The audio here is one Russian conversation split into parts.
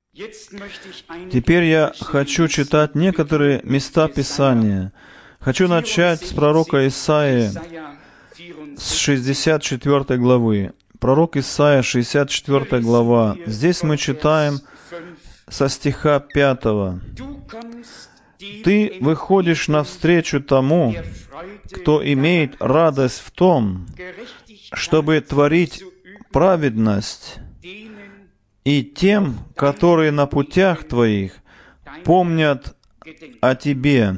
Теперь я хочу читать некоторые места Писания. Хочу начать с пророка Исаии, с 64 главы. Пророк Исаия, 64 глава. Здесь мы читаем со стиха 5. «Ты выходишь навстречу тому, кто имеет радость в том, чтобы творить праведность, и тем, которые на путях Твоих помнят о Тебе».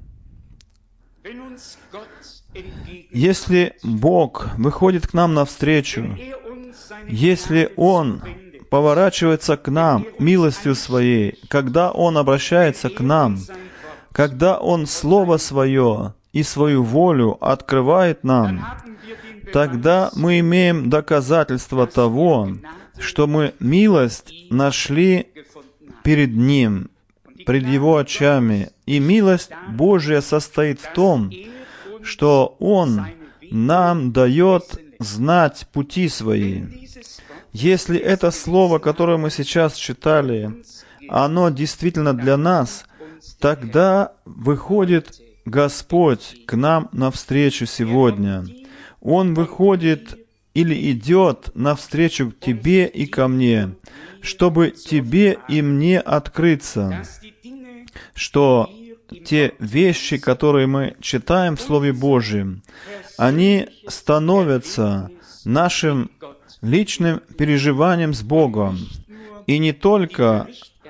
Если Бог выходит к нам навстречу, если Он поворачивается к нам милостью Своей, когда Он обращается к нам, когда Он Слово Свое и Свою волю открывает нам, тогда мы имеем доказательство того, что мы милость нашли перед Ним, пред Его очами. И милость Божья состоит в том, что Он нам дает знать пути Свои. Если это слово, которое мы сейчас читали, оно действительно для нас, тогда выходит Господь к нам навстречу сегодня. Он выходит или идет навстречу к тебе и ко мне, чтобы тебе и мне открыться, что те вещи, которые мы читаем в Слове Божьем, они становятся нашим личным переживанием с Богом, и не только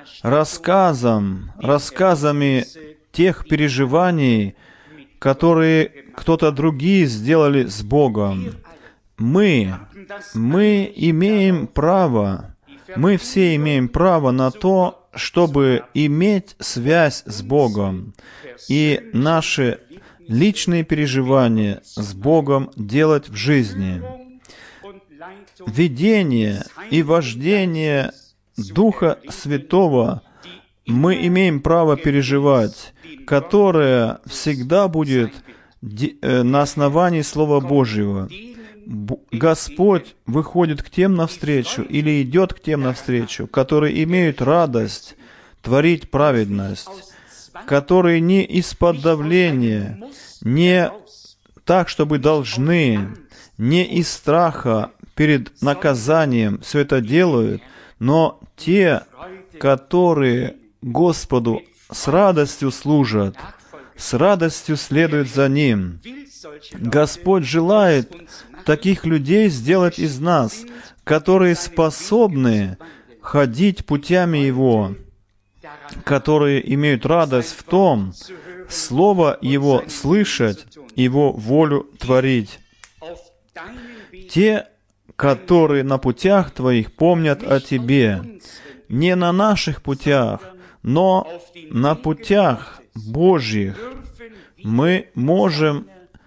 рассказами тех переживаний, которые кто-то другие сделали с Богом. Мы имеем право, мы все имеем право на то, чтобы иметь связь с Богом и наши личные переживания с Богом делать в жизни. Видение и вождение Духа Святого мы имеем право переживать, которое всегда будет на основании Слова Божьего. Господь выходит к тем навстречу или идет к тем навстречу, которые имеют радость творить праведность, которые не из-под давления, не так, чтобы должны, не из страха перед наказанием все это делают, но те, которые Господу с радостью служат, с радостью следуют за Ним. Господь желает таких людей сделать из нас, которые способны ходить путями Его, которые имеют радость в том, Слово Его слышать, Его волю творить. Те, которые на путях Твоих помнят о Тебе, не на наших путях, но на путях Божьих, мы можем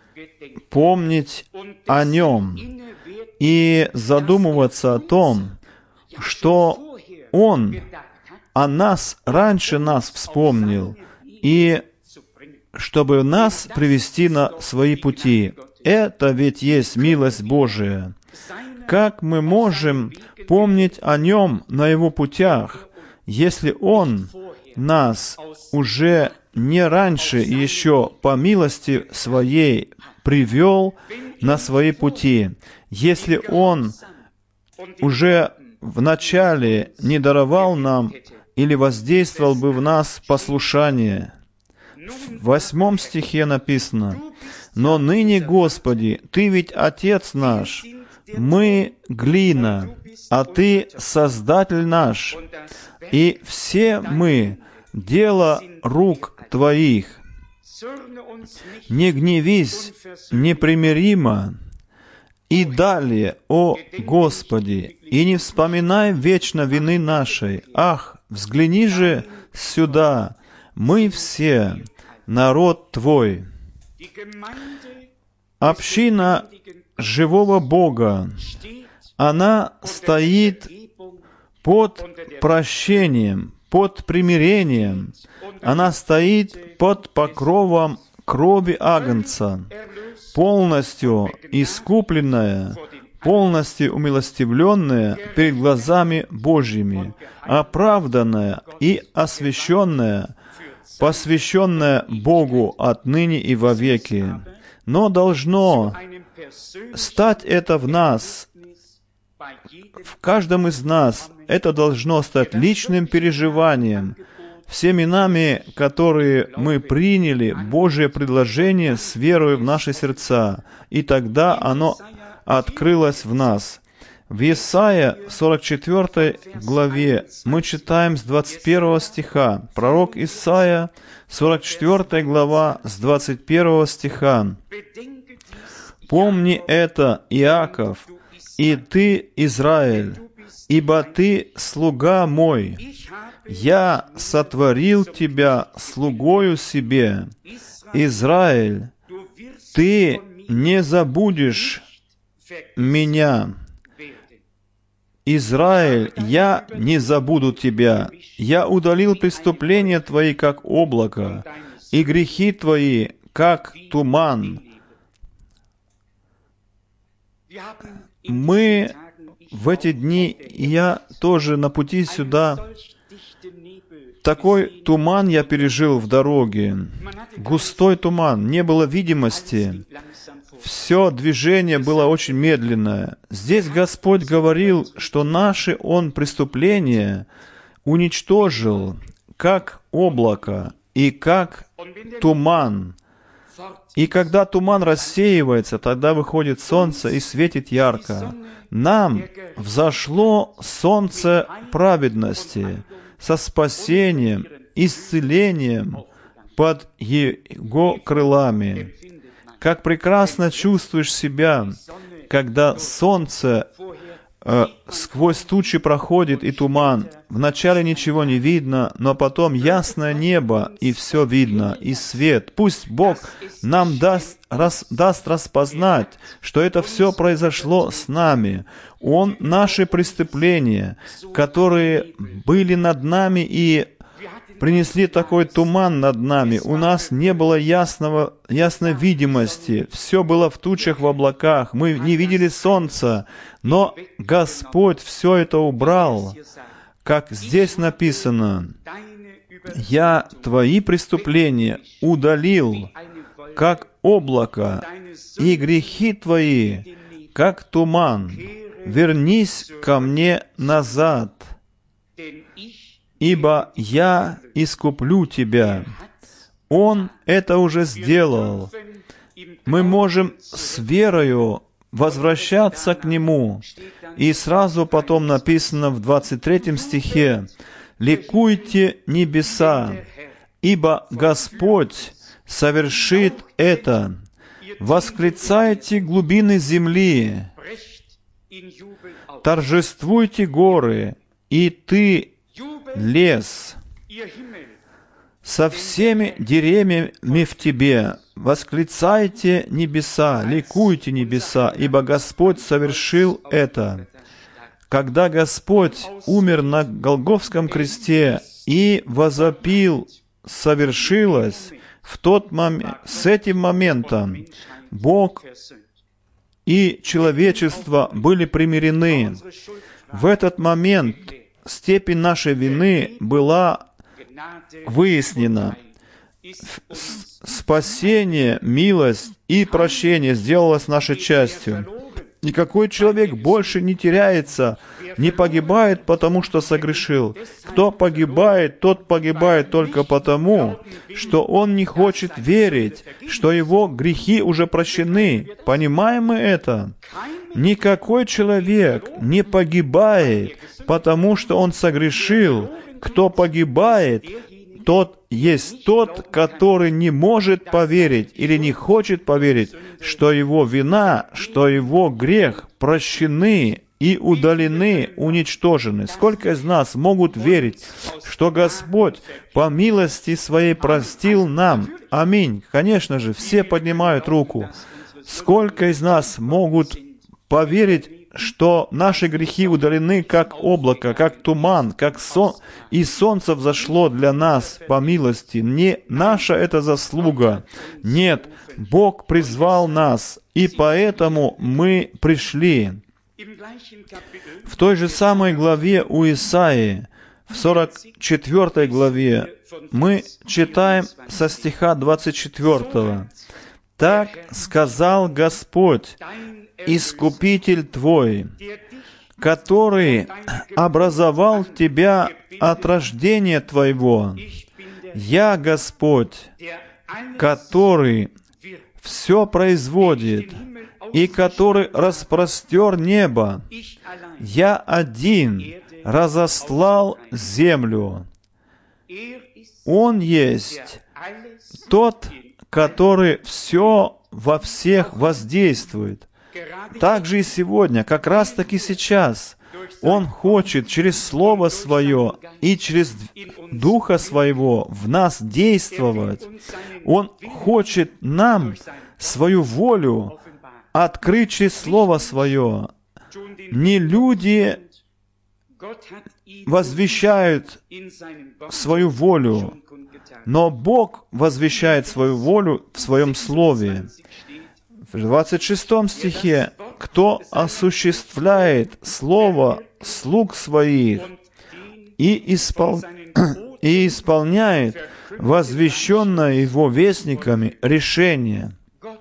помнить о Нем и задумываться о том, что Он о нас раньше нас вспомнил, и чтобы нас привести на свои пути. Это ведь есть милость Божия. Как мы можем помнить о Нем на Его путях, если Он нас уже не раньше еще по милости Своей привел на свои пути, если Он уже вначале не даровал нам или воздействовал бы в нас послушание? В 8 стихе написано: «Но ныне, Господи, Ты ведь Отец наш, мы глина, а Ты Создатель наш, и все мы дело рук Твоих. Не гневись непримиримо, и далее, о Господи, и не вспоминай вечно вины нашей. Ах, взгляни же сюда, мы все народ Твой». Община живого Бога, она стоит под прощением, под примирением, она стоит под покровом крови Агнца, полностью искупленная, полностью умилостивленное перед глазами Божьими, оправданное и освященное, посвященное Богу отныне и вовеки. Но должно стать это в нас, в каждом из нас, это должно стать личным переживанием, всеми нами, которые мы приняли Божие предложение с верой в наши сердца, и тогда оно открылось в нас. В Исаия 44 главе мы читаем с 21 стиха. Пророк Исаия, 44 глава, с 21 стиха. «Помни это, Иаков, и ты, Израиль, ибо ты слуга мой. Я сотворил тебя слугою себе. Израиль, ты не забудешь меня. Израиль, я не забуду тебя. Я удалил преступления твои, как облако, и грехи твои, как туман». Мы в эти дни, и я тоже на пути сюда, такой туман я пережил в дороге. Густой туман, не было видимости. Все движение было очень медленное. Здесь Господь говорил, что наши Он преступления уничтожил, как облако и как туман. И когда туман рассеивается, тогда выходит солнце и светит ярко. Нам взошло солнце праведности со спасением, исцелением под Его крылами. Как прекрасно чувствуешь себя, когда солнце сквозь тучи проходит и туман. Вначале ничего не видно, но потом ясное небо, и все видно, и свет. Пусть Бог нам даст распознать, что это все произошло с нами. Он наши преступления, которые были над нами и принесли такой туман над нами. У нас не было ясной видимости. Все было в тучах, в облаках. Мы не видели солнца. Но Господь все это убрал. Как здесь написано, «Я твои преступления удалил, как облако, и грехи твои, как туман. Вернись ко мне назад, ибо я искуплю тебя». Он это уже сделал. Мы можем с верою возвращаться к Нему. И сразу потом написано в 23 стихе: «Ликуйте небеса, ибо Господь совершит это. Восклицайте глубины земли, торжествуйте горы, и ты, лес, со всеми деревьями в тебе. Восклицайте небеса, ликуйте небеса, ибо Господь совершил это». Когда Господь умер на Голгофском кресте и возопил «совершилось», в тот момент, с этим моментом Бог и человечество были примирены. В этот момент степень нашей вины была выяснена. Спасение, милость и прощение сделалось нашей частью. Никакой человек больше не теряется, не погибает, потому что согрешил. Кто погибает, тот погибает только потому, что он не хочет верить, что его грехи уже прощены. Понимаем мы это? Никакой человек не погибает, потому что он согрешил. Кто погибает, тот есть тот, который не может поверить или не хочет поверить, что его вина, что его грех прощены и удалены, уничтожены. Сколько из нас могут верить, что Господь по милости Своей простил нам? Аминь. Конечно же, все поднимают руку. Сколько из нас могут поверить, что наши грехи удалены, как облако, как туман, и солнце взошло для нас по милости. Не наша это заслуга. Нет, Бог призвал нас, и поэтому мы пришли. В той же самой главе у Исаии, в 44 главе, мы читаем со стиха 24. «Так сказал Господь, Искупитель твой, который образовал тебя от рождения твоего. Я Господь, который все производит, и который распростер небо. Я один разослал землю. Он есть тот, который все во всех воздействует». Так же и сегодня, как раз таки сейчас, Он хочет через Слово Свое и через Духа Своего в нас действовать. Он хочет нам свою волю открыть через Слово Свое. Не люди возвещают свою волю, но Бог возвещает свою волю в Своем Слове. В 26 стихе: «Кто осуществляет слово слуг своих и исполняет возвещенное его вестниками решение».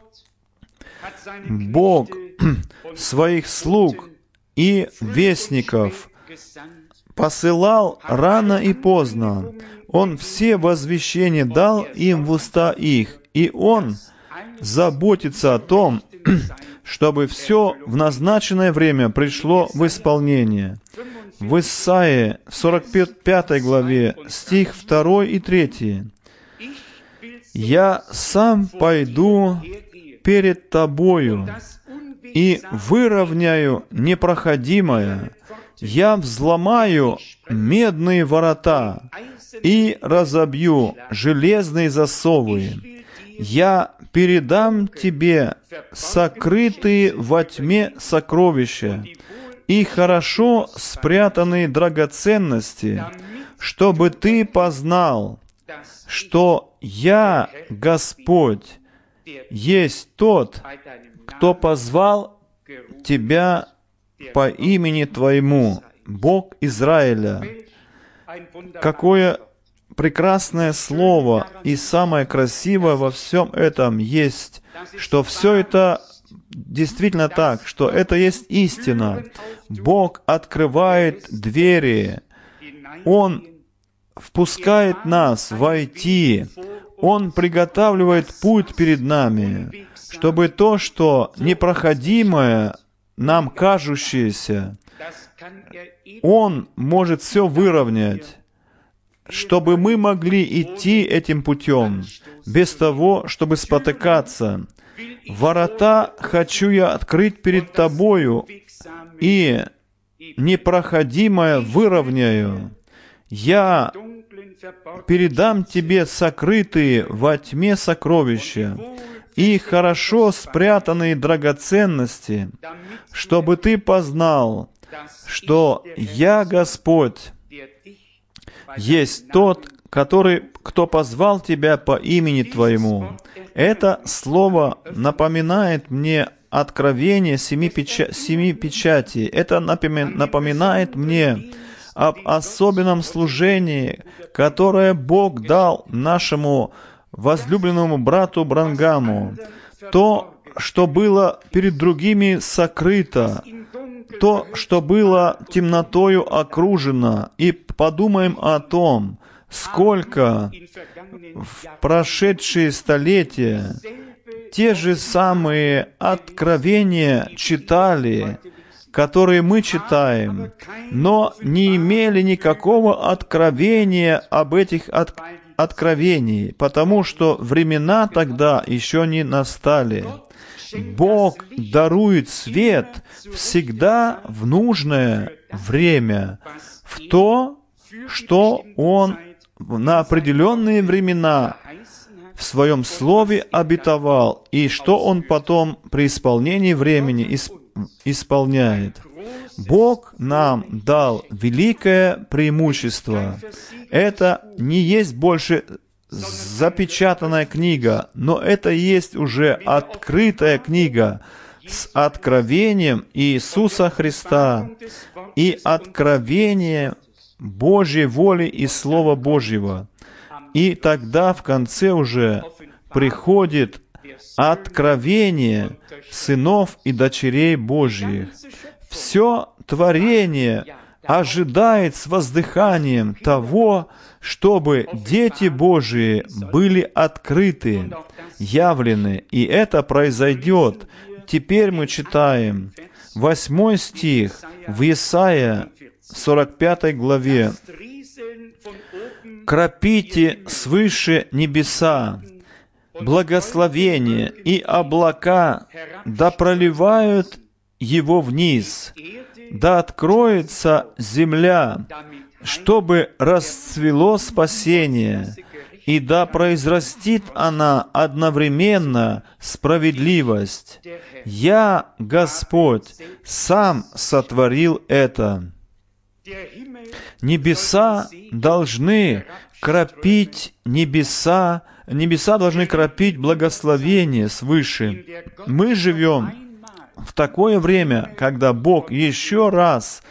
Бог своих слуг и вестников посылал рано и поздно. Он все возвещения дал им в уста их, и Он заботится о том, чтобы все в назначенное время пришло в исполнение. В Исаии, в 45 главе, стих 2 и 3. «Я сам пойду перед тобою и выровняю непроходимое. Я взломаю медные ворота и разобью железные засовы. Я передам тебе сокрытые во тьме сокровища и хорошо спрятанные драгоценности, чтобы ты познал, что я, Господь, есть тот, кто позвал тебя по имени твоему, Бог Израиля». Какое прекрасное слово и самое красивое во всем этом есть, что все это действительно так, что это есть истина. Бог открывает двери, Он впускает нас войти, Он приготавливает путь перед нами, чтобы то, что непроходимое, нам кажущееся, Он может все выровнять, чтобы мы могли идти этим путем, без того, чтобы спотыкаться. «Ворота хочу я открыть перед тобою, и непроходимое выровняю. Я передам тебе сокрытые во тьме сокровища и хорошо спрятанные драгоценности, чтобы ты познал, что я, Господь, есть тот, кто позвал тебя по имени твоему». Это слово напоминает мне откровение семи печатей. Это напоминает мне об особенном служении, которое Бог дал нашему возлюбленному брату Бранхаму. То, что было перед другими сокрыто, то, что было темнотою окружено. И подумаем о том, сколько в прошедшие столетия те же самые откровения читали, которые мы читаем, но не имели никакого откровения об этих откровениях, потому что времена тогда еще не настали. Бог дарует свет всегда в нужное время, в то, что Он на определенные времена в Своем Слове обетовал, и что Он потом при исполнении времени исполняет. Бог нам дал великое преимущество. Это не есть больше запечатанная книга, но это есть уже открытая книга с откровением Иисуса Христа и откровение Божьей воли и Слова Божьего. И тогда в конце уже приходит откровение сынов и дочерей Божьих. Все творение ожидает с воздыханием того, чтобы дети Божии были открыты, явлены, и это произойдет. Теперь мы читаем 8 стих в Исаия 45 главе. «Кропите свыше небеса, благословение и облака, да проливают его вниз, да откроется земля, чтобы расцвело спасение, и да произрастит она одновременно справедливость. Я, Господь, сам сотворил это». Небеса должны кропить небеса должны кропить благословение свыше. Мы живем в такое время, когда Бог еще раз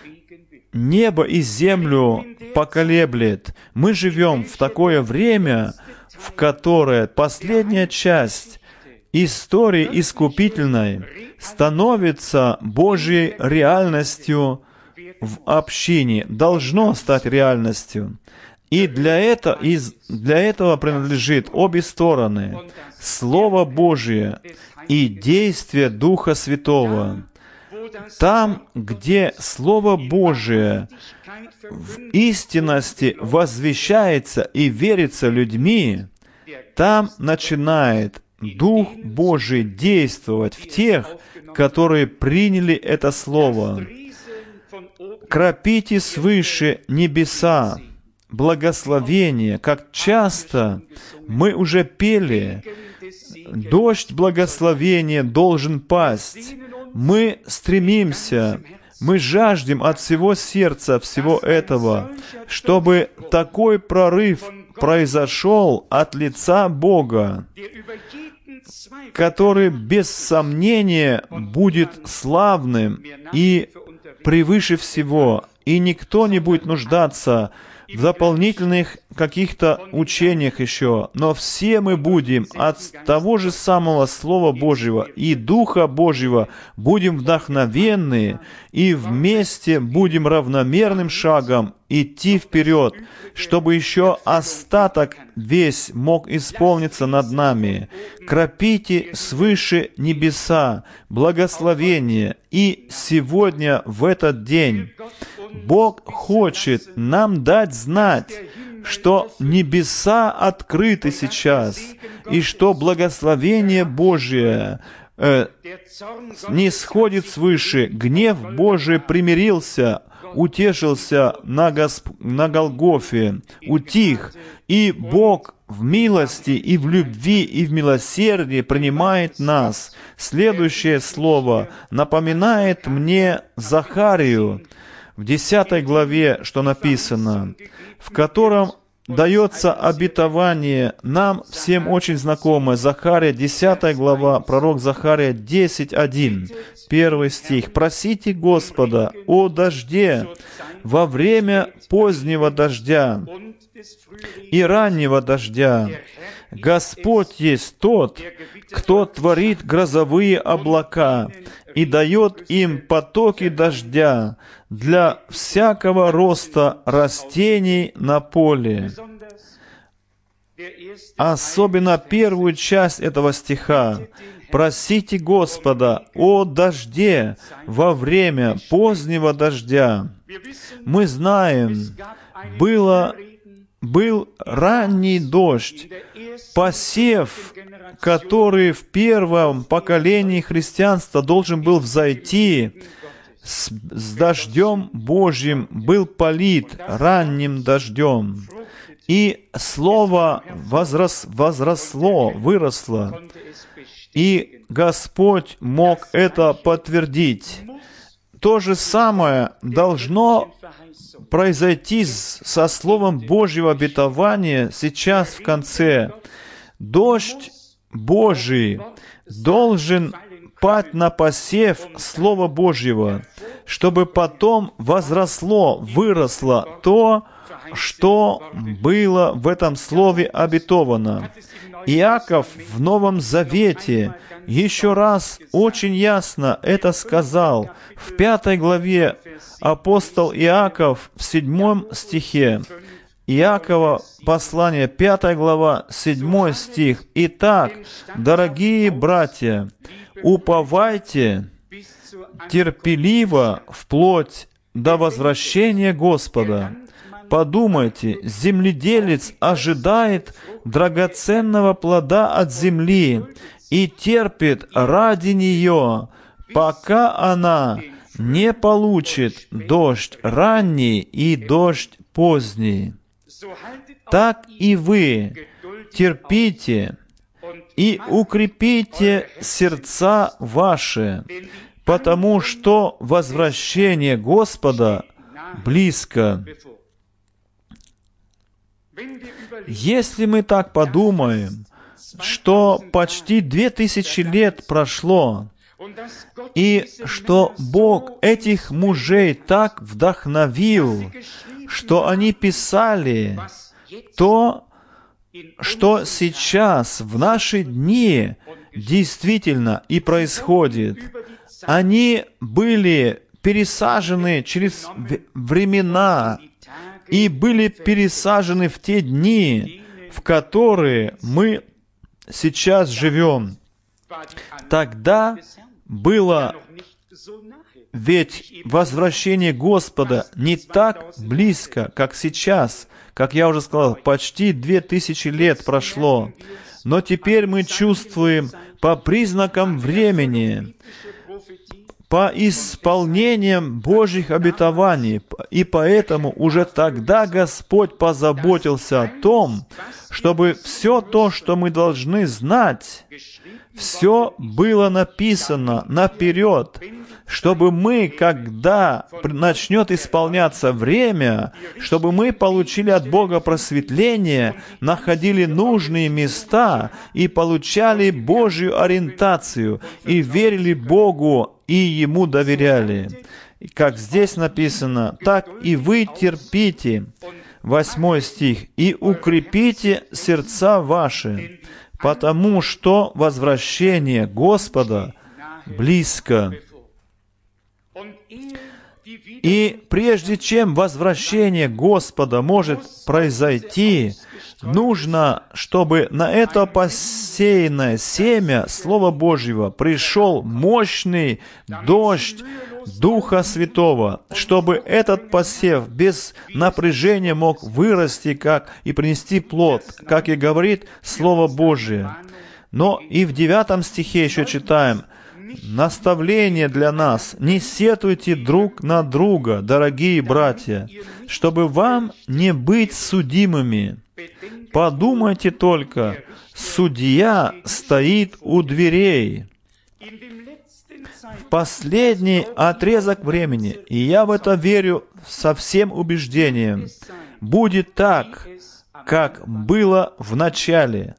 небо и землю поколеблет. Мы живем в такое время, в которое последняя часть истории искупительной становится Божьей реальностью в общине, должно стать реальностью. И для этого принадлежит обе стороны — Слово Божие и действие Духа Святого. Там, где Слово Божие в истинности возвещается и верится людьми, там начинает Дух Божий действовать в тех, которые приняли это Слово. «Кропите свыше небеса, благословение», как часто мы уже пели, дождь благословения должен пасть. Мы стремимся, мы жаждем от всего сердца всего этого, чтобы такой прорыв произошел от лица Бога, который без сомнения будет славным и превыше всего, и никто не будет нуждаться в дополнительных каких-то учениях еще, но все мы будем от того же самого Слова Божьего и Духа Божьего будем вдохновенны и вместе будем равномерным шагом идти вперед, чтобы еще остаток весь мог исполниться над нами. Кропите свыше небеса, благословение, и сегодня, в этот день, Бог хочет нам дать знать, что небеса открыты сейчас, и что благословение Божие не сходит свыше. Гнев Божий примирился, утешился на Голгофе, утих, и Бог в милости и в любви и в милосердии принимает нас. Следующее слово напоминает мне Захарию, в 10 главе, что написано, в котором дается обетование нам всем очень знакомое. Захария, 10 глава, пророк Захария 10:1, 1 стих. «Просите Господа о дожде во время позднего дождя и раннего дождя. Господь есть тот, кто творит грозовые облака и дает им потоки дождя для всякого роста растений на поле». Особенно первую часть этого стиха. «Просите Господа о дожде во время позднего дождя». Мы знаем, был ранний дождь, посев, который в первом поколении христианства должен был взойти, с дождем Божьим был полит ранним дождем. И Слово выросло, и Господь мог это подтвердить. То же самое должно произойти со Словом Божьего обетования сейчас в конце. Дождь Божий должен пать на посев Слова Божьего, чтобы потом выросло то, что было в этом Слове обетовано. Иаков в Новом Завете еще раз очень ясно это сказал. В 5 главе апостол Иаков в 7 стихе. Иакова послание, 5 глава, 7 стих. «Итак, дорогие братья, уповайте терпеливо вплоть до возвращения Господа. Подумайте, земледелец ожидает драгоценного плода от земли и терпит ради нее, пока она не получит дождь ранний и дождь поздний. Так и вы терпите и укрепите сердца ваши, потому что возвращение Господа близко». Если мы так подумаем, что почти 2000 лет прошло, и что Бог этих мужей так вдохновил, что они писали то, что сейчас, в наши дни, действительно и происходит. Они были пересажены через времена и были пересажены в те дни, в которые мы сейчас живем. Тогда было ведь возвращение Господа не так близко, как сейчас. Как я уже сказал, почти 2000 лет прошло. Но теперь мы чувствуем по признакам времени, по исполнениям Божьих обетований. И поэтому уже тогда Господь позаботился о том, чтобы все то, что мы должны знать, все было написано наперед, чтобы мы, когда начнет исполняться время, чтобы мы получили от Бога просветление, находили нужные места и получали Божью ориентацию, и верили Богу, и Ему доверяли. Как здесь написано, так и вы терпите, 8 стих, и укрепите сердца ваши, потому что возвращение Господа близко. И прежде чем возвращение Господа может произойти, нужно, чтобы на это посеянное семя Слова Божьего пришел мощный дождь Духа Святого, чтобы этот посев без напряжения мог вырасти и принести плод, как и говорит Слово Божие. Но и в 9 стихе еще читаем: наставление для нас: «Не сетуйте друг на друга, дорогие братья, чтобы вам не быть судимыми. Подумайте только, судья стоит у дверей». В последний отрезок времени, и я в это верю со всем убеждением, будет так, как было в начале.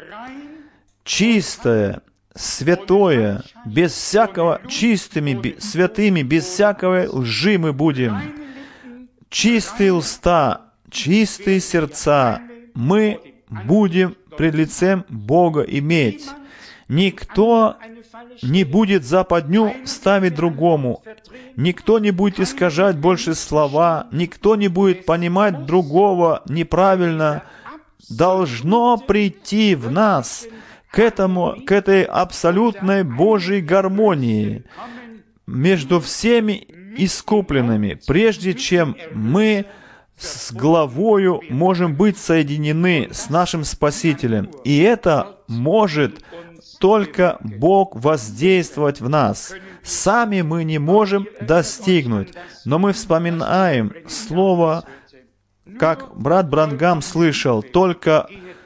Чистое, святое, без всякого, чистыми, святыми, без всякой лжи мы будем. Чистые уста, чистые сердца мы будем пред лицем Бога иметь. Никто не будет западню ставить другому. Никто не будет искажать больше слова. Никто не будет понимать другого неправильно. Должно прийти в нас к этой абсолютной Божьей гармонии между всеми искупленными, прежде чем мы с главою можем быть соединены с нашим Спасителем. И это может только Бог воздействовать в нас. Сами мы не можем достигнуть. Но мы вспоминаем слово, как брат Бранхам слышал, только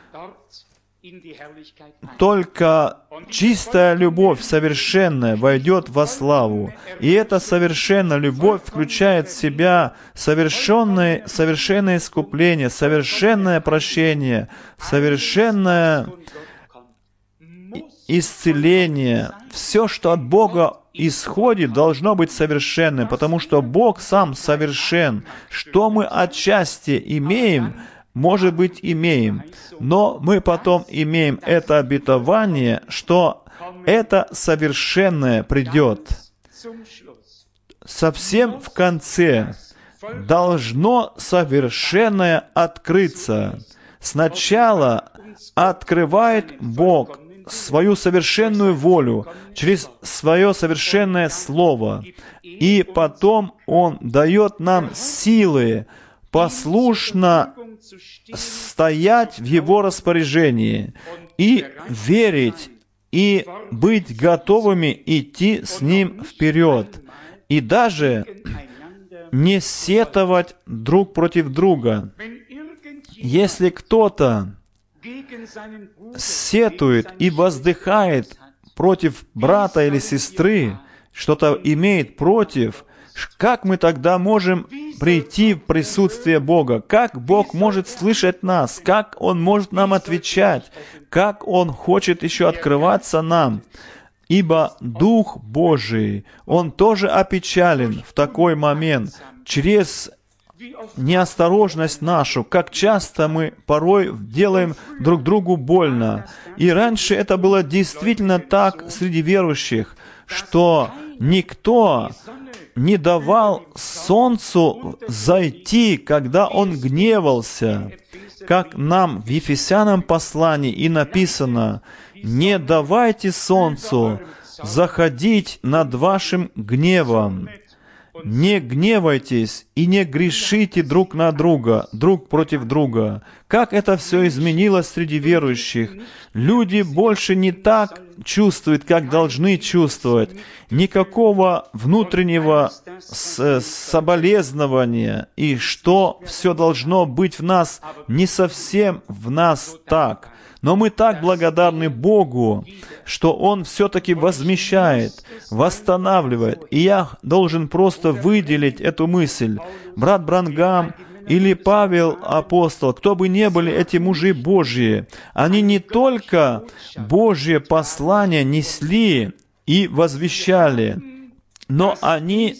чистая любовь совершенная войдет во славу. И эта совершенная любовь включает в себя совершенное искупление, совершенное прощение, совершенное исцеление, все, что от Бога исходит, должно быть совершенным, потому что Бог сам совершен. Что мы отчасти имеем, может быть, имеем, но мы потом имеем это обетование, что это совершенное придет. Совсем в конце должно совершенное открыться. Сначала открывает Бог свою совершенную волю через свое совершенное Слово, и потом Он дает нам силы послушно стоять в Его распоряжении и верить, и быть готовыми идти с Ним вперед, и даже не сетовать друг против друга. Если кто-то сетует и воздыхает против брата или сестры, что-то имеет против, как мы тогда можем прийти в присутствие Бога? Как Бог может слышать нас? Как Он может нам отвечать? Как Он хочет еще открываться нам? Ибо Дух Божий, Он тоже опечален в такой момент через неосторожность нашу, как часто мы порой делаем друг другу больно. И раньше это было действительно так среди верующих, что никто не давал солнцу зайти, когда он гневался. Как нам в Ефесянам послании и написано: «Не давайте солнцу заходить над вашим гневом». Не гневайтесь и не грешите друг на друга, друг против друга. Как это все изменилось среди верующих? Люди больше не так чувствуют, как должны чувствовать. Никакого внутреннего соболезнования, и что все должно быть в нас, не совсем в нас так. Но мы так благодарны Богу, что Он все-таки возмещает, восстанавливает. И я должен просто выделить эту мысль. Брат Бранхам или Павел апостол, кто бы ни были эти мужи Божьи, они не только Божье послание несли и возвещали, но они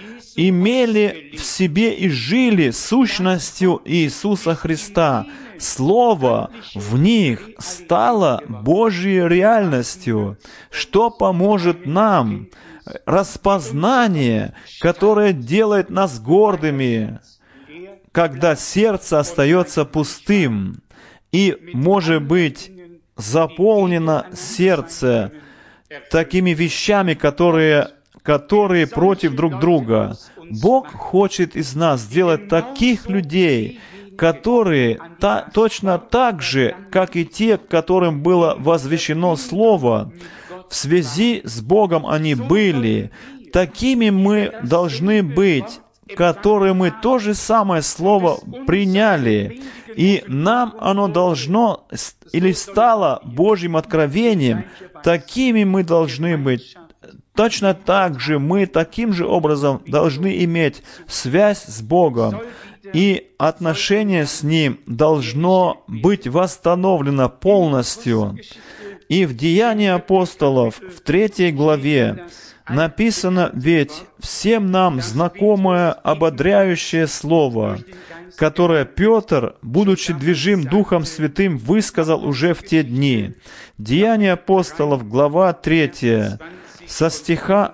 имели в себе и жили сущностью Иисуса Христа. Слово в них стало Божьей реальностью, что поможет нам. Распознание, которое делает нас гордыми, когда сердце остается пустым, и, может быть, заполнено сердце такими вещами, которые против друг друга. Бог хочет из нас сделать таких людей, которые точно так же, как и те, которым было возвещено Слово, в связи с Богом они были. Такими мы должны быть, которые мы то же самое Слово приняли, и нам оно должно или стало Божьим откровением. Такими мы должны быть. Точно так же мы таким же образом должны иметь связь с Богом, и отношение с Ним должно быть восстановлено полностью. И в Деянии апостолов, в 3 главе, написано ведь всем нам знакомое ободряющее слово, которое Петр, будучи движим Духом Святым, высказал уже в те дни. Деяния апостолов, глава 3, со стиха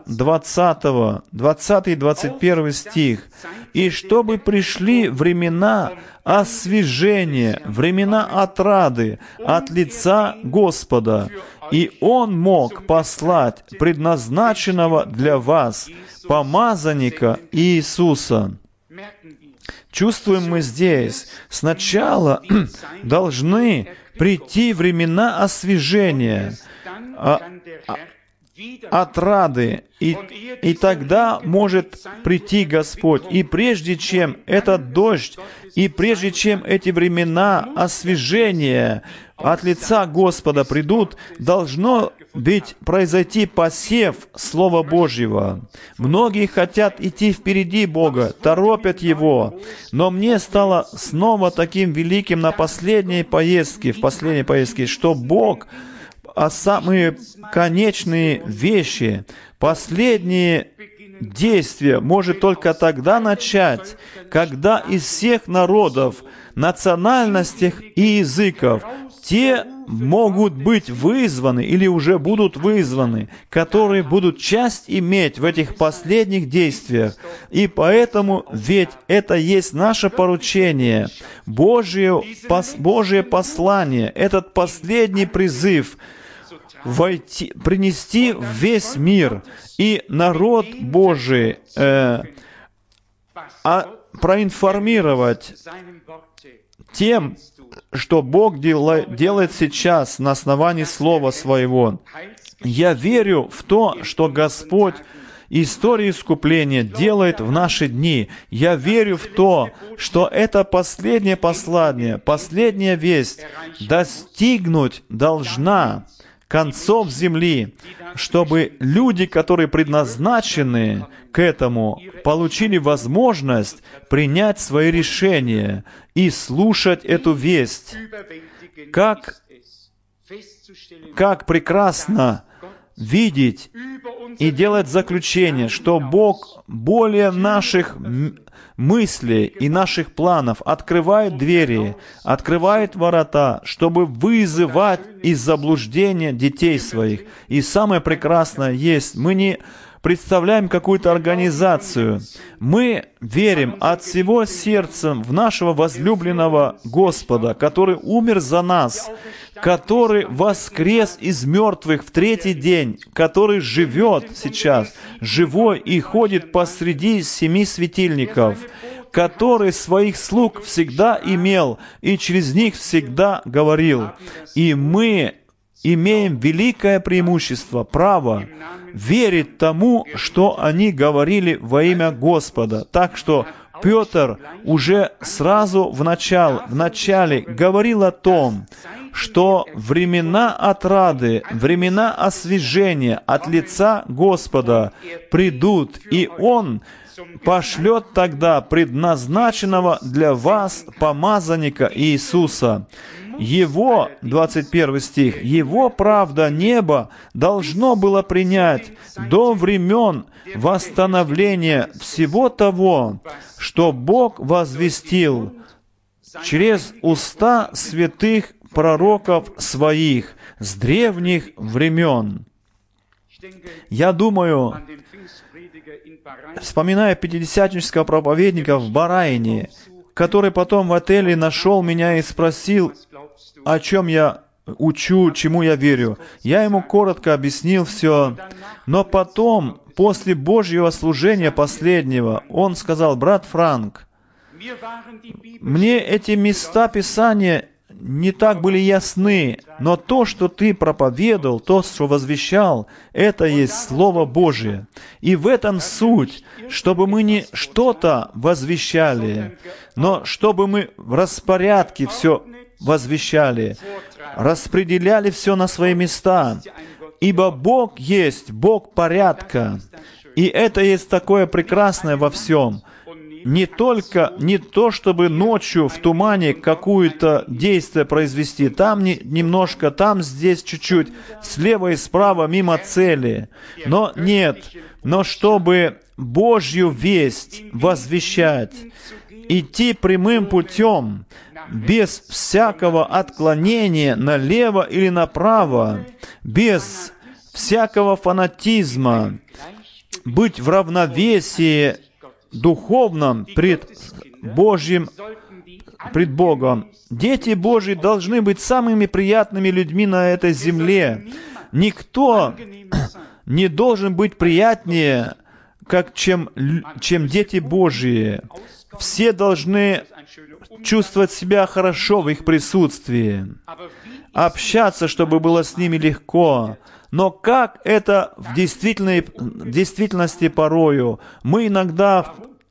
20 и 21 стих. «И чтобы пришли времена освежения, времена отрады от лица Господа, и Он мог послать предназначенного для вас помазанника Иисуса». Чувствуем мы здесь, сначала должны прийти времена освежения, отрады, и тогда может прийти Господь. И прежде чем этот дождь, и прежде чем эти времена освежения от лица Господа придут, должно произойти посев Слова Божьего. Многие хотят идти впереди Бога, торопят Его, но мне стало снова таким великим в последней поездке, что Бог а самые конечные вещи, последние действия может только тогда начать, когда из всех народов, национальностей и языков те могут быть вызваны или уже будут вызваны, которые будут часть иметь в этих последних действиях. И поэтому, ведь это есть наше поручение, Божие послание, этот последний призыв принести в весь мир и народ Божий проинформировать тем, что Бог делает сейчас на основании Слова Своего. Я верю в то, что Господь историю искупления делает в наши дни. Я верю в то, что это последнее послание, последняя весть достигнуть должна концов земли, чтобы люди, которые предназначены к этому, получили возможность принять свои решения и слушать эту весть. Как прекрасно видеть и делать заключение, что Бог более наших мыслей и наших планов открывает двери, открывает ворота, чтобы вызывать из заблуждения детей своих. И самое прекрасное есть, мы не представляем какую-то организацию. Мы верим от всего сердца в нашего возлюбленного Господа, который умер за нас, который воскрес из мертвых в третий день, который живет сейчас, живой и ходит посреди 7 светильников, который своих слуг всегда имел и через них всегда говорил. И мы имеем великое преимущество, право верить тому, что они говорили во имя Господа. Так что Петр уже сразу в начале говорил о том, что времена отрады, времена освяжения от лица Господа придут, и Он пошлет тогда предназначенного для вас помазанника Иисуса. Его, 21 стих, Его правда небо должно было принять до времен восстановления всего того, что Бог возвестил через уста святых пророков Своих с древних времен. Я думаю, вспоминая пятидесятнического проповедника в Бараине, который потом в отеле нашел меня и спросил, о чем я учу, чему я верю. Я ему коротко объяснил все, но потом, после Божьего служения последнего, он сказал: «Брат Франк, мне эти места Писания не так были ясны, но то, что ты проповедовал, то, что возвещал, это есть Слово Божие. И в этом суть, чтобы мы не что-то возвещали, но чтобы мы в распорядке все возвещали, распределяли все на свои места. Ибо Бог есть Бог порядка, и это есть такое прекрасное во всем». Не то, чтобы ночью в тумане какое-то действие произвести, там немножко, там здесь чуть-чуть, слева и справа, мимо цели. Но нет, но чтобы Божью весть возвещать, идти прямым путем, без всякого отклонения налево или направо, без всякого фанатизма, быть в равновесии духовном пред Богом. Дети Божьи должны быть самыми приятными людьми на этой земле. Никто не должен быть приятнее, чем дети Божьи. Все должны чувствовать себя хорошо в их присутствии, общаться, чтобы было с ними легко. Но как это в действительности порою? Мы иногда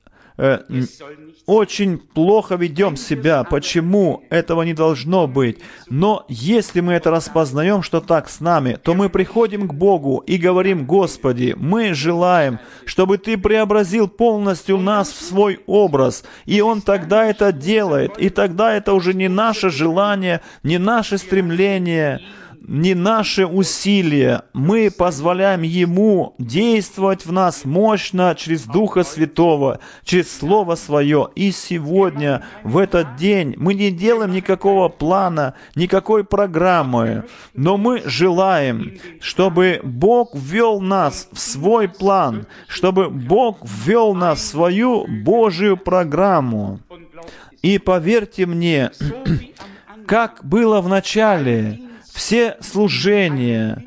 очень плохо ведем себя. Почему? Этого не должно быть. Но если мы это распознаем, что так с нами, то мы приходим к Богу и говорим: «Господи, мы желаем, чтобы Ты преобразил полностью нас в свой образ». И Он тогда это делает. И тогда это уже не наше желание, не наше стремление, не наши усилия. Мы позволяем Ему действовать в нас мощно через Духа Святого, через Слово Свое. И сегодня, в этот день, мы не делаем никакого плана, никакой программы, но мы желаем, чтобы Бог ввел нас в свой план, чтобы Бог ввел нас в свою Божию программу. И поверьте мне, как было в начале, все служения,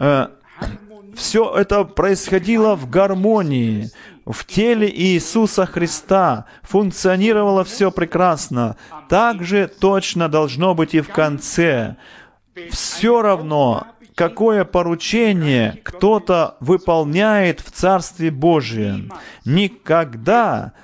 все это происходило в гармонии, в теле Иисуса Христа, функционировало все прекрасно. Так же точно должно быть и в конце. Все равно, какое поручение кто-то выполняет в Царстве Божьем. Никогда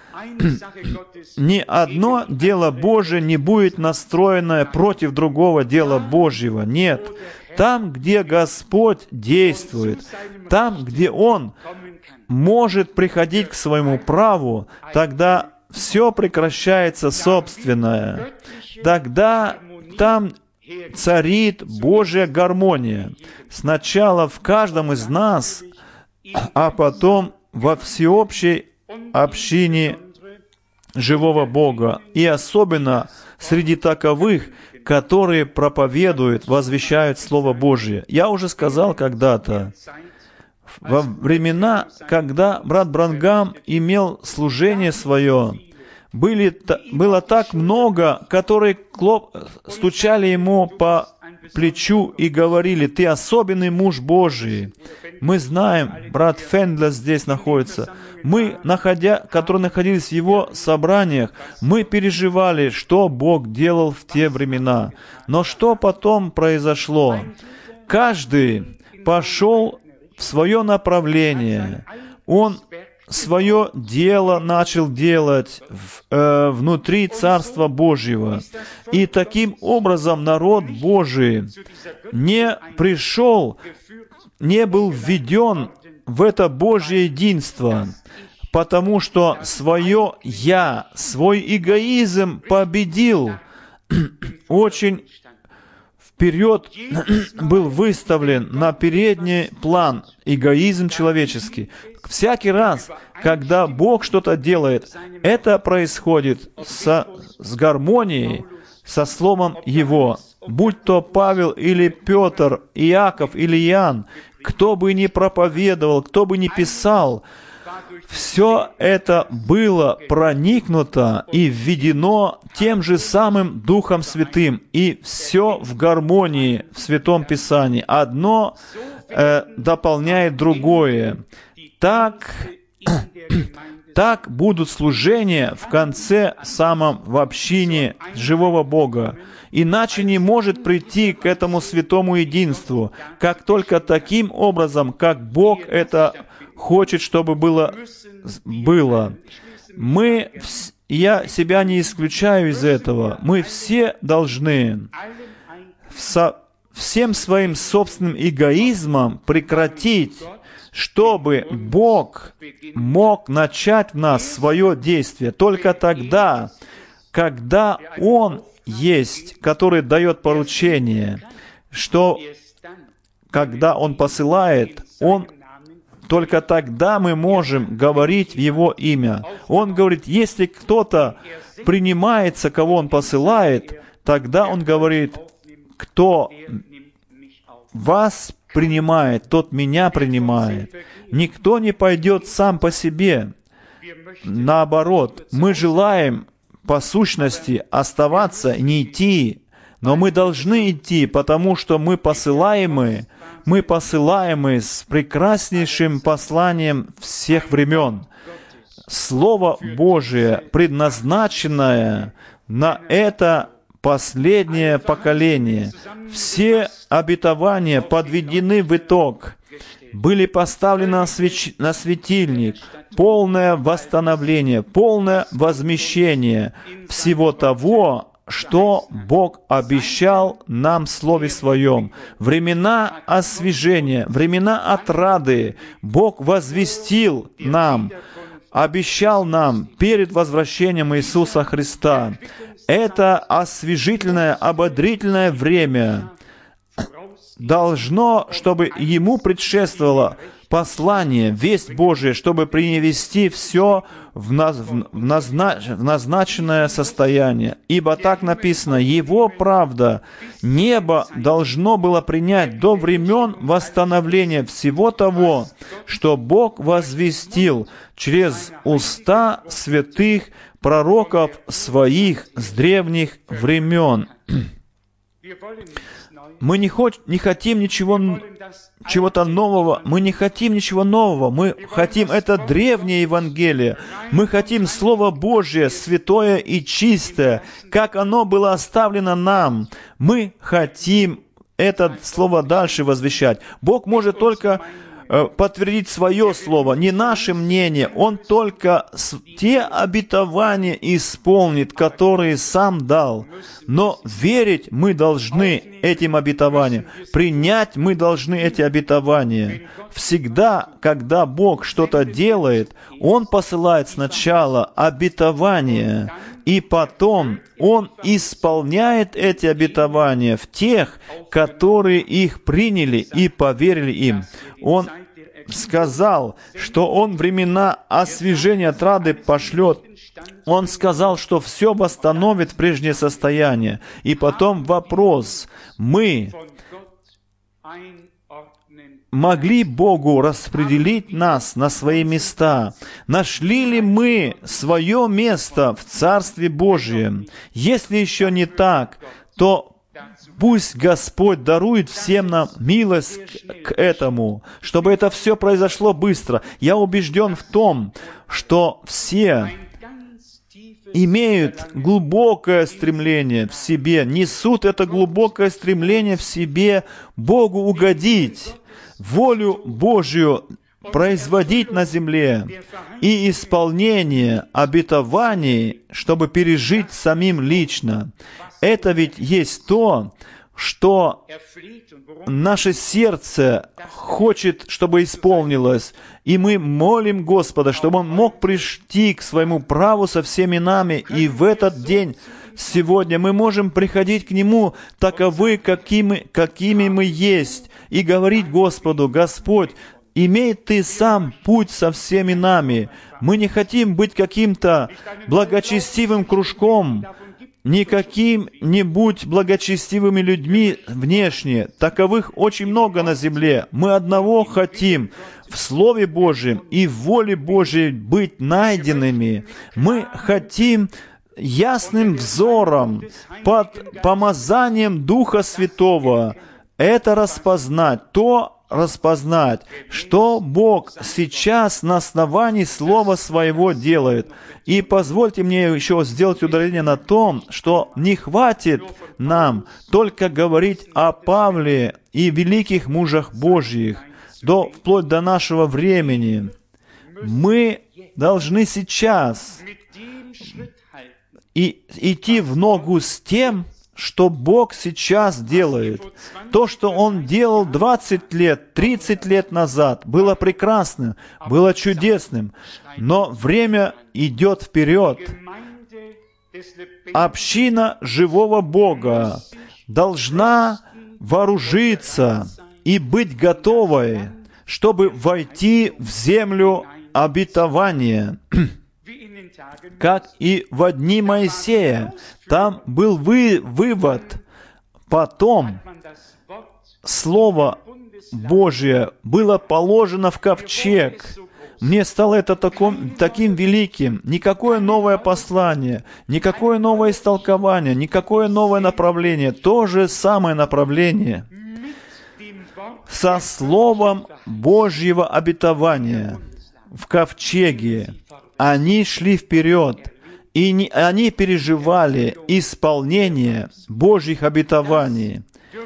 ни одно дело Божие не будет настроено против другого дела Божьего. Нет. Там, где Господь действует, там, где Он может приходить к своему праву, тогда все прекращается собственное. Тогда там царит Божья гармония. Сначала в каждом из нас, а потом во всеобщей общине живого Бога, и особенно среди таковых, которые проповедуют, возвещают Слово Божье. Я уже сказал когда-то, во времена, когда брат Бранхам имел служение свое, было так много, которые стучали ему по плечу и говорили: «Ты особенный муж Божий». Мы знаем, брат Фендлер здесь находится. Мы, которые находились в его собраниях, мы переживали, что Бог делал в те времена. Но что потом произошло? Каждый пошел в свое направление. Он свое дело начал делать внутри Царства Божьего. И таким образом народ Божий не пришел, не был введен в это Божье единство, потому что свое «я», свой эгоизм победил. Очень вперед был выставлен на передний план эгоизм человеческий. Всякий раз, когда Бог что-то делает, это происходит с гармонией, со Словом Его. Будь то Павел или Петр, Иаков или Иоанн, кто бы ни проповедовал, кто бы ни писал, все это было проникнуто и введено тем же самым Духом Святым, и все в гармонии в Святом Писании. Одно дополняет другое. Так будут служения в конце самом в общине живого Бога. Иначе не может прийти к этому святому единству, как только таким образом, как Бог это хочет, чтобы было. Я себя не исключаю из этого. Мы все должны всем своим собственным эгоизмом прекратить, чтобы Бог мог начать в нас свое действие. Только тогда, когда Он есть, который дает поручение, что когда Он посылает, только тогда мы можем говорить в Его имя. Он говорит, если кто-то принимается, кого Он посылает, тогда Он говорит, кто вас принимает, тот меня принимает. Никто не пойдет сам по себе. Наоборот, мы желаем по сущности оставаться, не идти, но мы должны идти, потому что мы посылаемы с прекраснейшим посланием всех времен. Слово Божие, предназначенное на это последнее поколение. Все обетования подведены в итог, были поставлены на светильник, полное восстановление, полное возмещение всего того, что Бог обещал нам в Слове Своем. Времена освяжения, времена отрады Бог возвестил нам, обещал нам перед возвращением Иисуса Христа. Это освежительное, ободрительное время. должно, чтобы ему предшествовало послание, весть Божия, чтобы принести все в назначенное состояние. Ибо так написано, Его правда небо должно было принять до времен восстановления всего того, что Бог возвестил через уста святых пророков своих с древних времен. Мы не хотим чего-то нового. Мы не хотим ничего нового. Мы хотим это древнее Евангелие. Мы хотим Слово Божие, святое и чистое, как оно было оставлено нам. Мы хотим это Слово дальше возвещать. Бог может только подтвердить свое слово, не наше мнение. Он только те обетования исполнит, которые Сам дал. Но верить мы должны этим обетованиям. Принять мы должны эти обетования. Всегда, когда Бог что-то делает, Он посылает сначала обетования, и потом Он исполняет эти обетования в тех, которые их приняли и поверили им. Он сказал, что Он времена освежения отрады пошлет. Он сказал, что все восстановит в прежнее состояние. И потом вопрос. Мы могли Богу распределить нас на свои места? Нашли ли мы свое место в Царстве Божьем? Если еще не так, то пусть Господь дарует всем нам милость к этому, чтобы это все произошло быстро. Я убежден в том, что все имеют глубокое стремление в себе, несут это глубокое стремление в себе Богу угодить, волю Божью производить на земле и исполнение обетований, чтобы пережить самим лично. Это ведь есть то, что наше сердце хочет, чтобы исполнилось. И мы молим Господа, чтобы Он мог прийти к своему праву со всеми нами. И в этот день, сегодня, мы можем приходить к Нему таковы, какими мы есть, и говорить Господу: «Господь, имей Ты Сам путь со всеми нами. Мы не хотим быть каким-то благочестивым кружком, не каким-нибудь благочестивыми людьми внешне. Таковых очень много на земле. Мы одного хотим — в Слове Божьем и в воле Божьей быть найденными. Мы хотим ясным взором, под помазанием Духа Святого это распознать, что Бог сейчас на основании Слова Своего делает. И позвольте мне еще сделать ударение на том, что не хватит нам только говорить о Павле и великих мужах Божьих, вплоть до нашего времени. Мы должны сейчас идти в ногу с тем, что Бог сейчас делает. То, что Он делал 20 лет, 30 лет назад, было прекрасным, было чудесным. Но время идет вперед. Община живого Бога должна вооружиться и быть готовой, чтобы войти в землю обетования. Как и в дни Моисея, там был вывод. Потом Слово Божие было положено в ковчег. Мне стало это таким великим. Никакое новое послание, никакое новое истолкование, никакое новое направление. То же самое направление. Со Словом Божьего обетования в ковчеге они шли вперед, и они переживали исполнение Божьих обетований.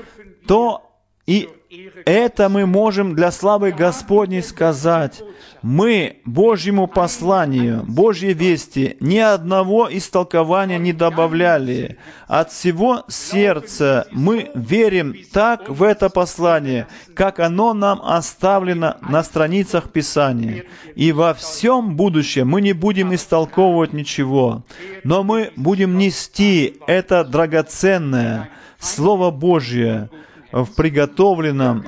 И это мы можем для славы Господней сказать. Мы Божьему посланию, Божьей вести ни одного истолкования не добавляли. От всего сердца мы верим так в это послание, как оно нам оставлено на страницах Писания. И во всем будущем мы не будем истолковывать ничего, но мы будем нести это драгоценное Слово Божье в приготовленном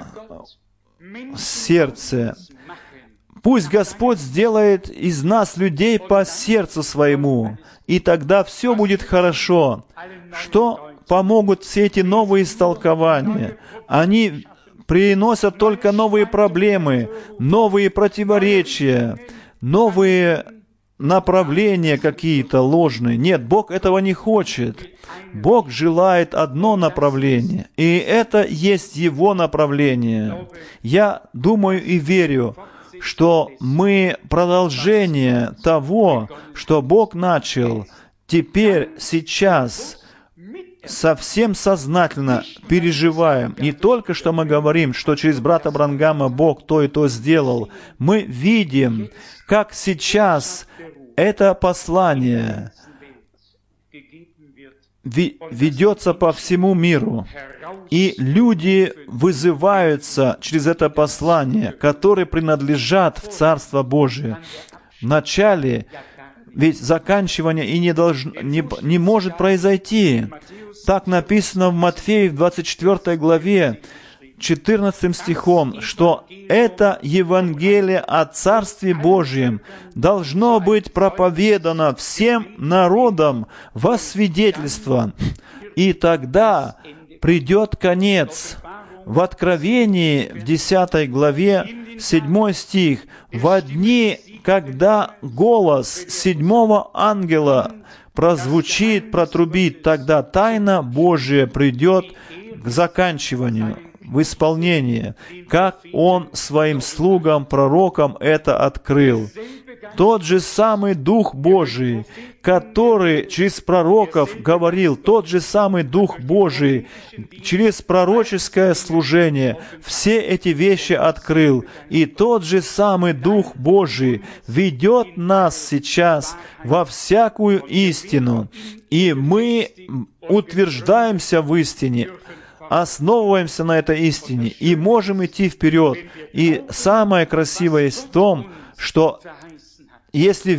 сердце. Пусть Господь сделает из нас людей по сердцу своему, и тогда все будет хорошо. Что помогут все эти новые истолкования? Они приносят только новые проблемы, новые противоречия, новые направления какие-то ложные. Нет, Бог этого не хочет. Бог желает одно направление, и это есть Его направление. Я думаю и верю, что мы продолжение того, что Бог начал, теперь, сейчас, совсем сознательно переживаем. Не только, что мы говорим, что через брата Бранхама Бог то и то сделал. Мы видим, как сейчас это послание ведется по всему миру. И люди вызываются через это послание, которые принадлежат в Царство Божие. Вначале, ведь заканчивание и не может произойти. Так написано в Матфея, в 24 главе, 14 стихом, что это Евангелие о Царстве Божьем должно быть проповедано всем народам во свидетельство. И тогда придет конец. В Откровении, в 10 главе, 7 стих, «Во дни, когда голос 7-го ангела прозвучит, протрубит, тогда тайна Божия придет к заканчиванию, в исполнение, как Он своим слугам, пророкам это открыл». Тот же самый Дух Божий, который через пророков говорил, тот же самый Дух Божий через пророческое служение все эти вещи открыл. И тот же самый Дух Божий ведет нас сейчас во всякую истину. И мы утверждаемся в истине, основываемся на этой истине и можем идти вперед. И самое красивое есть в том, что если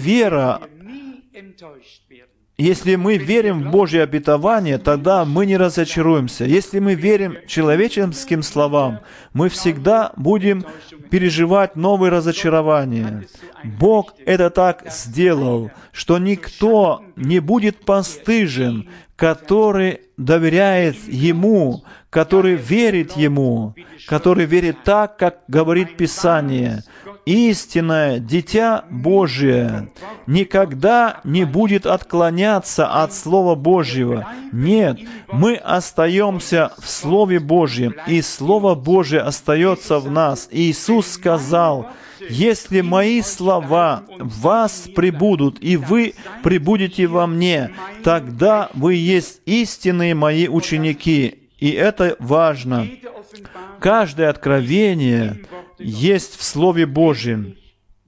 мы верим в Божье обетование, тогда мы не разочаруемся. Если мы верим человеческим словам, мы всегда будем переживать новые разочарования. Бог это так сделал, что никто не будет постыжен, который доверяет Ему, который верит Ему, который верит так, как говорит Писание. Истинное Дитя Божие никогда не будет отклоняться от Слова Божьего. Нет, мы остаемся в Слове Божьем, и Слово Божие остается в нас. И Иисус сказал: «Если мои слова в вас пребудут, и вы пребудете во мне, тогда вы есть истинные мои ученики». И это важно. Каждое откровение есть в Слове Божьем.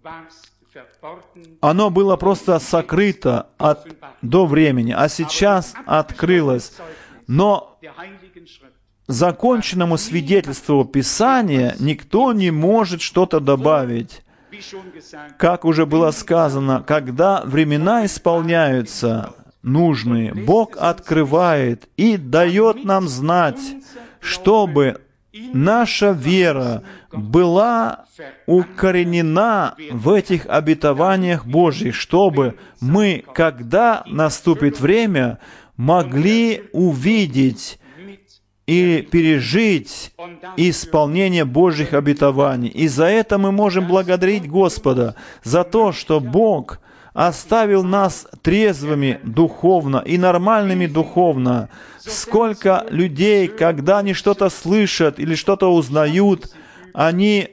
Оно было просто сокрыто до времени, а сейчас открылось. Но законченному свидетельству Писания никто не может что-то добавить. Как уже было сказано, когда времена исполняются нужные, Бог открывает и дает нам знать, чтобы наша вера была укоренена в этих обетованиях Божьих, чтобы мы, когда наступит время, могли увидеть и пережить исполнение Божьих обетований. И за это мы можем благодарить Господа, за то, что Бог оставил нас трезвыми духовно и нормальными духовно. Сколько людей, когда они что-то слышат или что-то узнают, они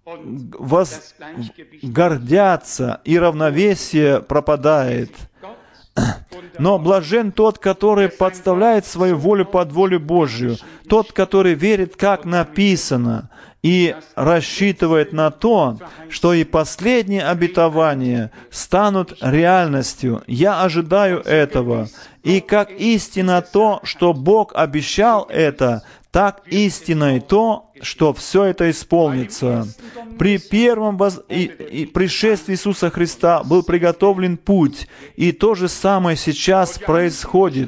гордятся, и равновесие пропадает. Но блажен тот, который подставляет свою волю под волю Божию, тот, который верит, как написано, и рассчитывает на то, что и последние обетования станут реальностью. Я ожидаю этого. И как истина то, что Бог обещал это, так истинно и то, что все это исполнится. При первом пришествии Иисуса Христа был приготовлен путь, и то же самое сейчас происходит.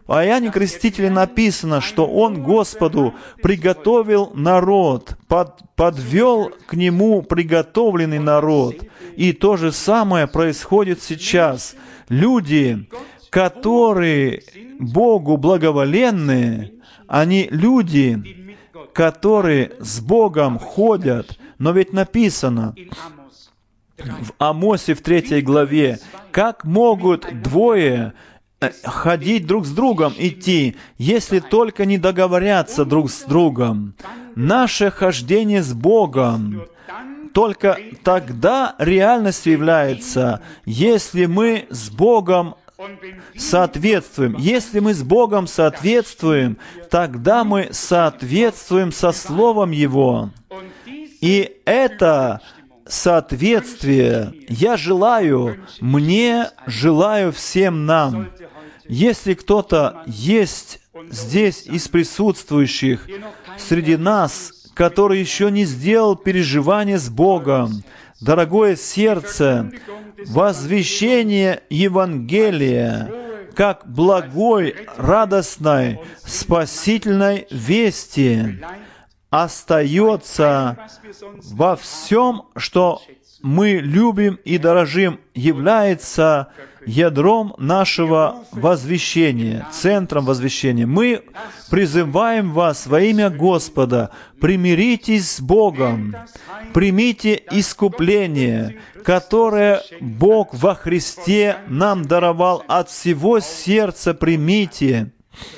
В Иоанне Крестителе написано, что Он Господу приготовил народ, подвел к Нему приготовленный народ. И то же самое происходит сейчас. Люди, которые Богу благоволенные, они люди, которые с Богом ходят. Но ведь написано в Амосе в 3 главе, как могут двое ходить друг с другом, идти, если только не договорятся друг с другом. Наше хождение с Богом только тогда реальностью является, если мы с Богом соответствуем. Если мы с Богом соответствуем, тогда мы соответствуем со Словом Его. И это соответствие я желаю, желаю всем нам. Если кто-то есть здесь из присутствующих, среди нас, который еще не сделал переживание с Богом, дорогое сердце, возвещение Евангелия, как благой, радостной, спасительной вести, остается во всем, что мы любим и дорожим, является ядром нашего возвещения, центром возвещения. Мы призываем вас во имя Господа, примиритесь с Богом, примите искупление, которое Бог во Христе нам даровал от всего сердца, примите.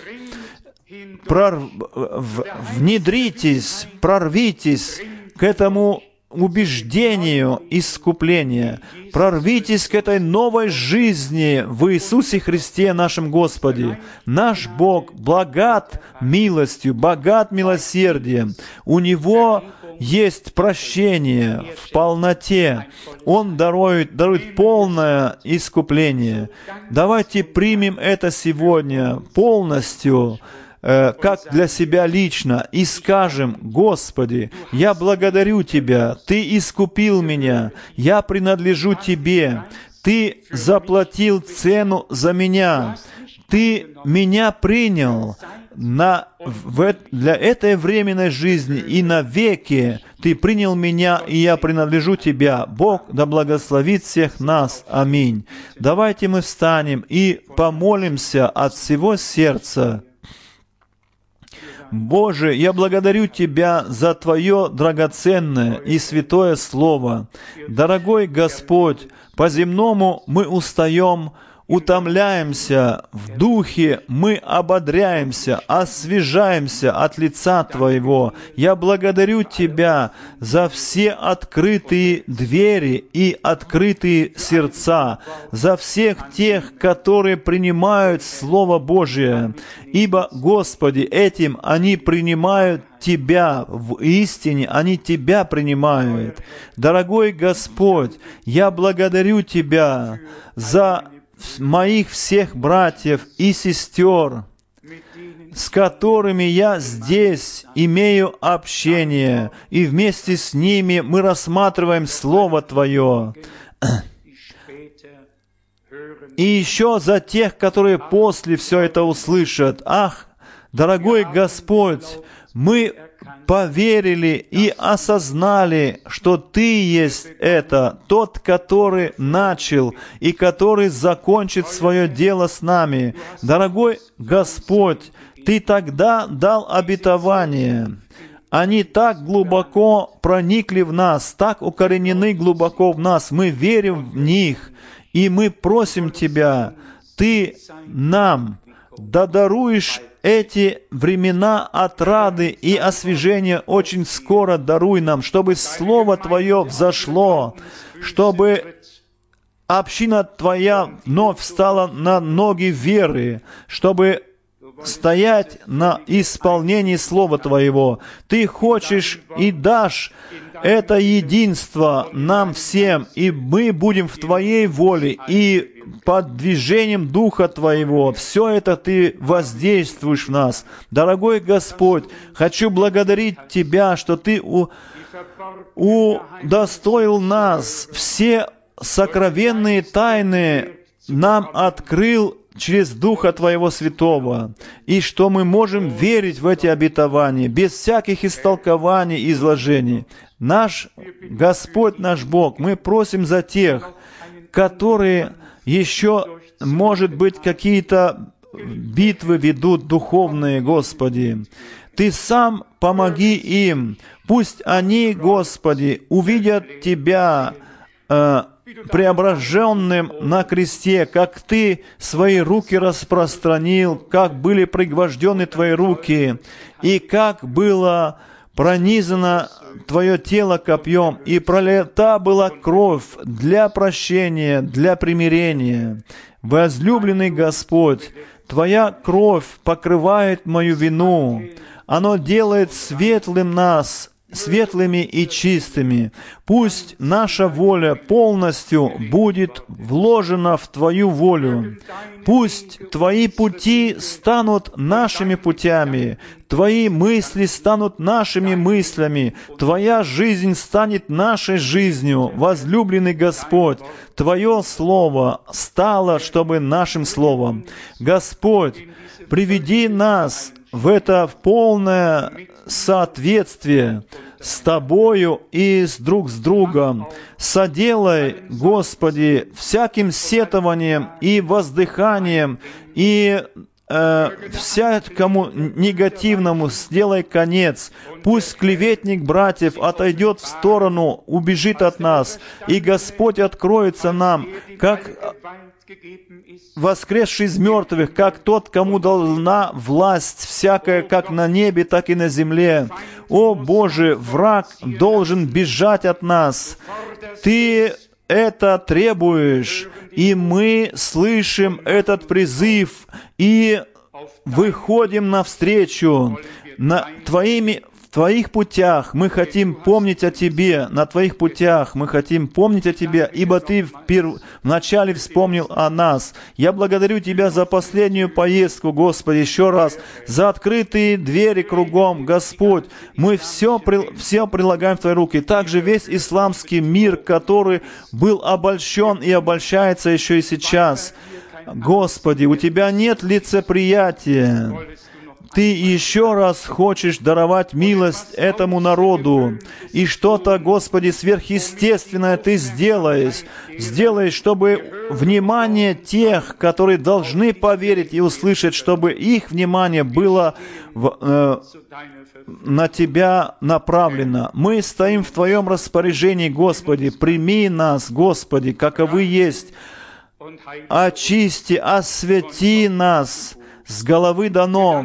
Внедритесь, прорвитесь к этому убеждению искупления. Прорвитесь к этой новой жизни в Иисусе Христе, нашем Господе. Наш Бог богат милостью, богат милосердием. У Него есть прощение в полноте. Он дарует полное искупление. Давайте примем это сегодня полностью, как для себя лично, и скажем: «Господи, я благодарю Тебя, Ты искупил меня, я принадлежу Тебе, Ты заплатил цену за меня, Ты меня принял для этой временной жизни и навеки. Ты принял меня, и я принадлежу Тебе». Бог да благословит всех нас. Аминь. Давайте мы встанем и помолимся от всего сердца. Боже, я благодарю Тебя за Твое драгоценное и святое Слово. Дорогой Господь, по-земному мы устаем, утомляемся, в духе мы ободряемся, освежаемся от лица Твоего. Я благодарю Тебя за все открытые двери и открытые сердца, за всех тех, которые принимают Слово Божие. Ибо, Господи, этим они принимают Тебя в истине, они Тебя принимают. Дорогой Господь, я благодарю Тебя за моих всех братьев и сестер, с которыми я здесь имею общение, и вместе с ними мы рассматриваем Слово Твое. И еще за тех, которые после все это услышат. Ах, дорогой Господь, мы поверили и осознали, что Ты есть это, тот, который начал и который закончит свое дело с нами. Дорогой Господь, Ты тогда дал обетование. Они так глубоко проникли в нас, так укоренены глубоко в нас. Мы верим в них, и мы просим Тебя, Ты нам даруешь эти времена отрады и освежения очень скоро даруй нам, чтобы Слово Твое взошло, чтобы община Твоя вновь встала на ноги веры, чтобы стоять на исполнении Слова Твоего. Ты хочешь и дашь это единство нам всем, и мы будем в Твоей воле, и под движением Духа Твоего все это Ты воздействуешь в нас. Дорогой Господь, хочу благодарить Тебя, что Ты удостоил нас, все сокровенные тайны нам открыл через Духа Твоего Святого, и что мы можем верить в эти обетования без всяких истолкований и изложений. Наш Господь, наш Бог, мы просим за тех, которые еще, может быть, какие-то битвы ведут духовные, Господи. Ты сам помоги им. Пусть они, Господи, увидят Тебя преображенным на кресте, как Ты свои руки распространил, как были пригвождены Твои руки, и как было пронизано Твое тело копьем, и пролита была кровь для прощения, для примирения. Возлюбленный Господь, Твоя кровь покрывает мою вину. Оно делает светлым нас, светлыми и чистыми. Пусть наша воля полностью будет вложена в Твою волю. Пусть Твои пути станут нашими путями, Твои мысли станут нашими мыслями, Твоя жизнь станет нашей жизнью. Возлюбленный Господь, Твое Слово стало, чтобы нашим Словом. Господь, приведи нас в это полное соответствие с Тобою и друг с другом. Соделай, Господи, всяким сетованием и воздыханием и всякому негативному сделай конец. Пусть клеветник братьев отойдет в сторону, убежит от нас, и Господь откроется нам, как воскресший из мертвых, как тот, кому дана власть всякая, как на небе, так и на земле. О Боже, враг должен бежать от нас. Ты это требуешь, и мы слышим этот призыв и выходим навстречу. В Твоих путях мы хотим помнить о Тебе, на Твоих путях мы хотим помнить о Тебе, ибо Ты вначале вспомнил о нас. Я благодарю Тебя за последнюю поездку, Господи, еще раз, за открытые двери кругом, Господь. Мы все прилагаем в Твои руки. Также весь исламский мир, который был обольщен и обольщается еще и сейчас. Господи, у Тебя нет лицеприятия. Ты еще раз хочешь даровать милость этому народу. И что-то, Господи, сверхъестественное Ты сделаешь, чтобы внимание тех, которые должны поверить и услышать, чтобы их внимание было на Тебя направлено. Мы стоим в Твоем распоряжении, Господи. Прими нас, Господи, каковы есть. Очисти, освети нас с головы до ног.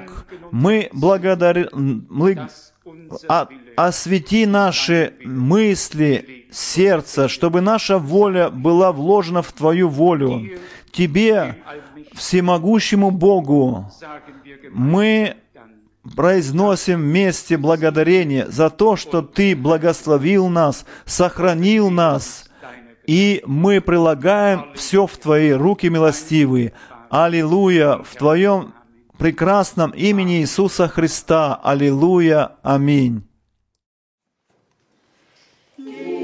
Освети наши мысли, сердце, чтобы наша воля была вложена в Твою волю. Тебе, всемогущему Богу, мы произносим вместе благодарение за то, что Ты благословил нас, сохранил нас, и мы прилагаем все в Твои руки милостивые. Аллилуйя! В Твоем прекрасном имени Иисуса Христа. Аллилуйя! Аминь.